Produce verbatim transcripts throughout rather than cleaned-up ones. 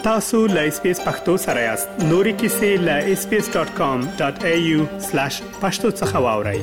تاسو له اس پی اس پختو سره یاست. نوري کیسې له اس پی اس ډاٹ کام ډاٹ اي يو سلاش پښتو څخه واورئ.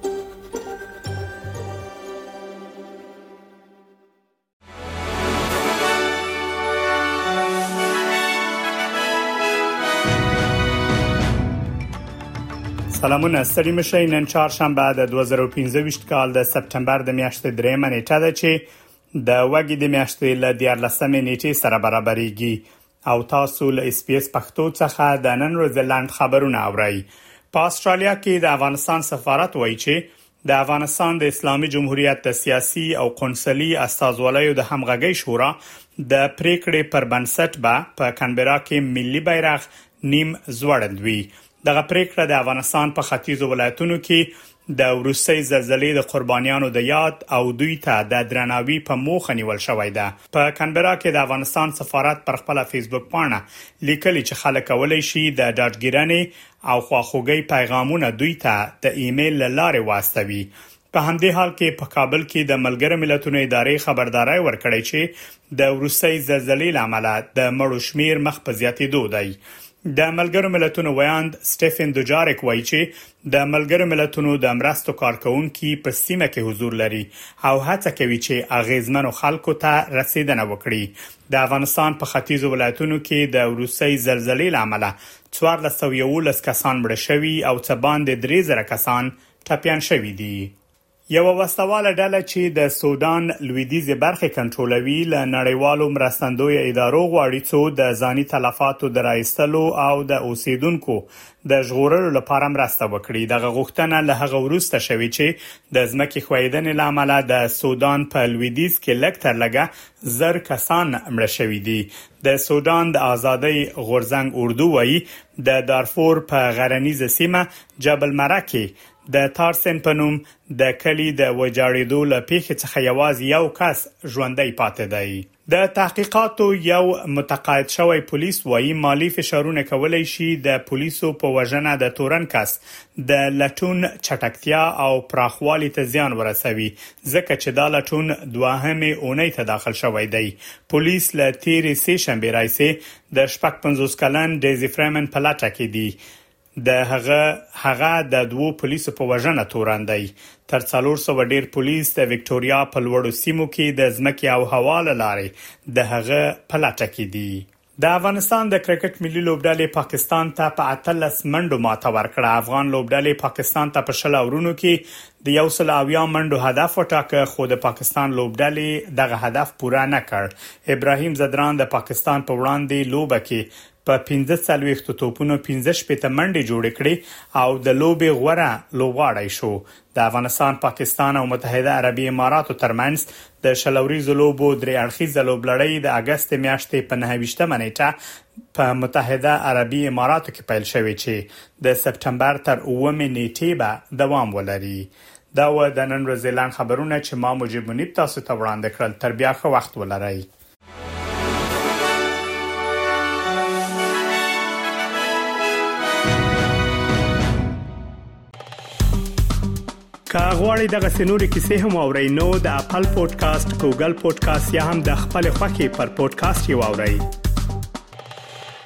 سلامونه ستړي مشئ. نن چهارشنبه د دوه زره او پنځه ویشت کال د سپټمبر د میاشتې درېمه نیټه ده چې د وګړي د میاشتې له دیارلسمې نیټې سره برابرېږي او تاسو له اس پی اس پښتو څخه د نن ورځې لاند خبرونه اورئ. په استرالیا کې د افغانستان سفارت وایي چې د افغانستان د اسلامي جمهوریت د سیاسي او قونسلي استازولیو د همغږي شورا د پریکړې پر بنسټ به په کانبرا کې ملي بیرغ نیم زوړند وي. دغه پریکړه د افغانستان په ختیځو ولایتونو کې د وروستۍ زلزلې د قربانیانو د یاد او دوی ته د درناوي په موخه نیول شوې ده. په کانبرا کې د افغانستان سفارت پر خپل فیسبوک پاڼه لیکلي چې خلک کولای شي د ډاډګیرنې او خواخوږۍ پیغامونه دوی ته د ایمیل لارې واستوي. په همدې حال کې په کابل کې د ملګرو ملتونو ادارې خبرداري ورکړې چې د وروستۍ زلزلې لامل د مړو شمیر مخ په زیاتېدو دی. د ملګرو ملتونو ویاند سټيفن دوجاریک وایي چې د ملګرو ملتونو د مرستو کارکونکو په سیمه کې حضور لري او هڅه کوي چې اغیزمنو خلکو ته رسیدنه وکړي. د افغانستان په ختیځو ولایتونو کې د وروستۍ زلزلې لامل څوارلس سوه یوولس کسان مړه شوي او څه باندې درې زره کسان ټپيان شوي دي. یو وسوال ډله چې د سودان لویدیځ برخه کنټرولوي له نړیوالو مرستندوی ادارو غواړي چې د ځاني تلفاتو د راایستلو او د اوسیدونکو د ژغورلو لپاره مرسته وکړي. دغه غوښتنه له هغه وروسته شوې چې د ځمکې خویدنې لامل د سودان په لویدیځ کې لږ تر لږه زر کسان مړه شوي دي. د سودان د ازادۍ غورځنګ اردو وایي د دارفور په غرنیزه سیمه جبل مرکه د تارسن پنوم د کلی د وجاړېدو له پیښې څخه یوازې یو کس ژوندۍ پاتې دی. د تحقیقاتو یو متقاعد شوی پولیس وایي مالی فشارونه کولای شي د پولیسو په وژنه د تورن کس د لټون چټکتیا او پراخوالي ته زیان ورسوي ځکه چې دا لټون دوهمه اونۍ ته داخل شوی دی. پولیس له تیرې سه شنبه راځي د شپږ پنځوس کلن ډیزی فرمن په لټه کې دی. د هغه هغه د دوو پولیسو په وژنه تورن دی. تر څلور سوه ډیر پولیس د وکټوريا په لوړو سیمو کې د ځمکې او هوا لارې د هغه په لټه کې دي. د افغانستان د کرکټ ملي لوبډلې پاکستان ته په اتلس منډو ماته ورکړه. افغان لوبډلې پاکستان ته په شل اورونو کې د یو سل اویا منډو هدف وټاکه خو د پاکستان لوبډلې دغه هدف پوره نه کړ. ابراهیم زدران د پاکستان په وړاندې لوبه کې په پنځه څلوېښت توپونو پنځه شپږ منډې جوړې کړې او د لوبې غوړه لوبغاړی شو. د افغانستان، پاکستان او متحده عربي اماراتو ترمنځ د شلوريزو لوبو درې اړخیزه لوبلړۍ د اگست میاشتې په نهه ویشتمه نیټه په متحده عربي اماراتو کې پیل شوې چې د سپټمبر تر اوومې نیټې به دوام ولري. دا و د نن ورځې لاند خبرونه چې ما مجيب منیب تاسو ته وړاندې کړل. تر بیا ښه وخت ولرئ. که غواړئ دغه سنوري کیسې هم اورئ نو د خپل پودکاسټ، ګوګل پودکاسټ یا هم د خپل خوښي پر پودکاسټ یو اورئ.